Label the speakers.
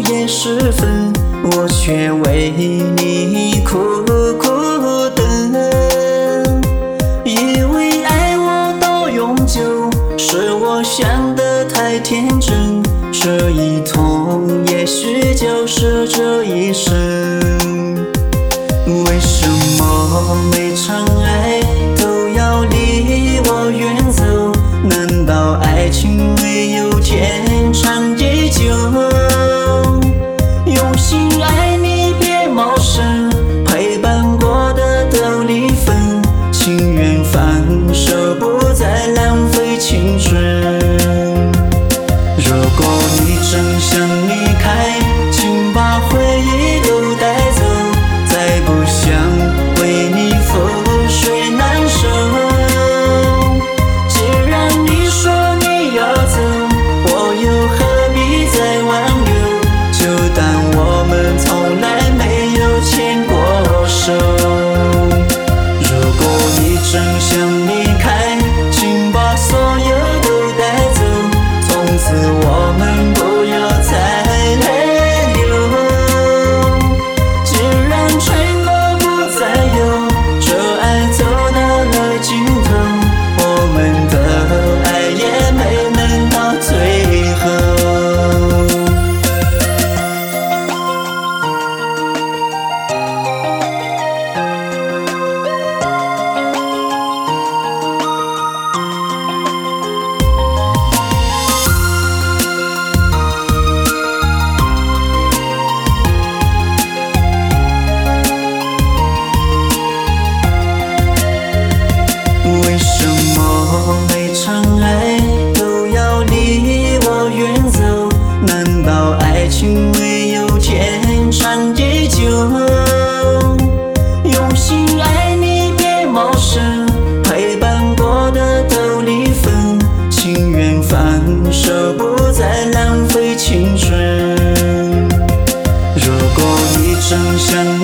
Speaker 1: 夜时分，我却为你苦苦等。以为爱我到永久，是我想得太天真。这一痛也许就是这一生。为什么每场爱都要离我远走？难道爱情没有天长地久？用心爱你别冒生，陪伴过的都离分，情愿放手不再浪费青春。如果你真想离开，请把回忆都带走，再不想为你覆水难收。既然你说你要走，我又何必再挽留？就当我们从来没有牵过手。如果你真想离开，请把所有都带走，从此我们不要再泪流。既然承诺不再有，这爱走到了尽头，我们的爱也没能到最后。为什么每场爱都要离我远走？难道爱情没有天长地久？用心爱你别冒生，陪伴过的都离分，情愿放手不再浪费青春。如果你真想